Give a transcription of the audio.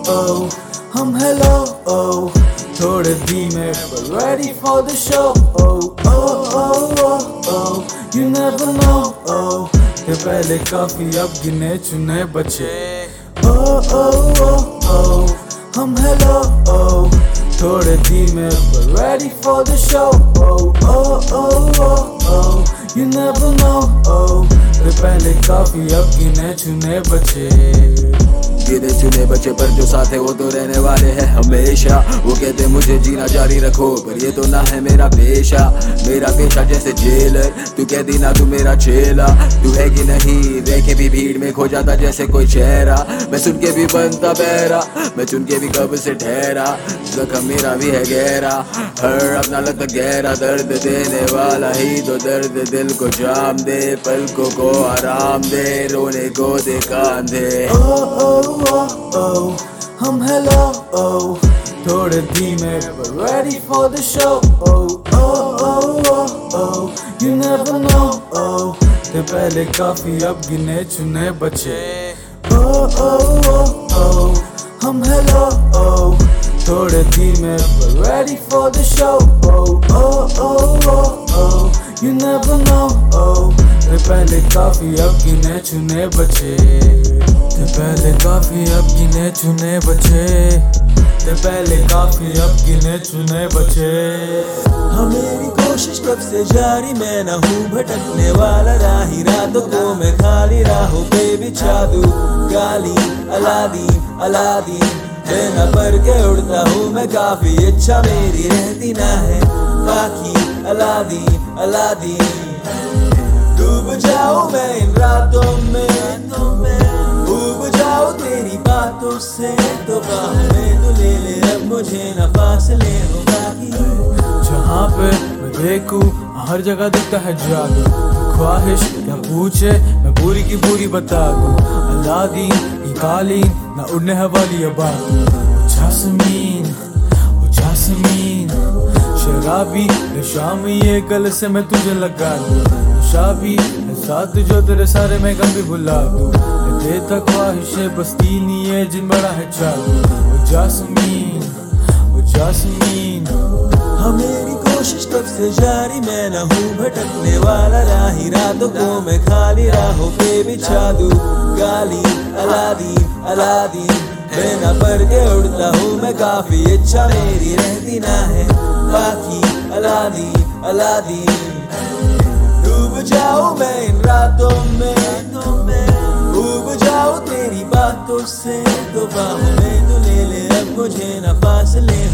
हम hello थोड़े धीमे but ready for the show. You never know कि पहले काफी अब गिने चुने बचे. हम hello थोड़े धीमे but ready for the show. You never know कि पहले काफी अब गिने चुने बचे. गिने चुने बच्चे पर जो साथ है वो तो रहने वाले हैं हमेशा. वो कहते मुझे जीना जारी रखो पर ये तो ना है मेरा पेशा. मेरा पेशा जैसे जेलर, तू कहती ना तू मेरा चेला. तू है कि नहीं देखे भी भीड़ में खो जाता जैसे कोई चेहरा. मैं सुन के भी बनता बहरा, मैं चुन के भी कब से ठहरा. जख्म मेरा भी है गहरा, हर अपना लगता गहरा. दर्द देने वाला ही तो दर्द दिल को जाम दे, पलकों को आराम दे, रोने को दे कांधे. हम hello थोड़े धीमे but ready for the show. You never know कि पहले काफी अब गिने चुने बचे. हम hello थोड़े धीमे but ready for the show. You never know कि पहले काफी अब गिने चुने बचे. पहले काफी अब गिने चुने बचे. पहले काफी अब गिने चुने बचे. मेरी कोशिश कब से जारी, मैं न हूँ भटकने वाला राही. रातों को मैं खाली राहों पे बिछा दूं गाली. अलादीन अलादीन मैं न पर के उड़ता हूँ मैं काफी. इच्छा मेरी रहती ना है बाकी. अलादीन अलादीन डूब जाऊं मैं इन रातों में, डूब जाओ तेरी बातों से. तो बाहें तू ले ले अब मुझे न फासले हो बाकी. जहाँ पे मैं देखूं हर जगह दिखता है जादू. ख्वाहिश क्या पूछे मैं पूरी की पूरी बता दूं. अलादीन की कालीन ना उड़ने वाली ये बात. जासमीन शराबी शामी ये गल से मैं तुझे लगा दूं. शाबी साथ जो तेरे सारे मैं गम भी भुला दूं. देता ख्वाहिशें बस्ती नहीं है जिन बड़ा है चालू. जासमीन मेरी कोशिश कब से जारी, मैं न हूँ भटकने वाला राही. रातों को मैं खाली राहों पे बिछा दूं गाली. अलादीन अलादीन मैं न पर के उड़ता हूँ मैं काफी. इच्छा मेरी रहती ना है बाकी. अलादीन अलादीन डूब जाऊं मैं इन रातों में, डूब जाओ तेरी बातों से. तो बाहों में तू ले ले अब मुझे न फासले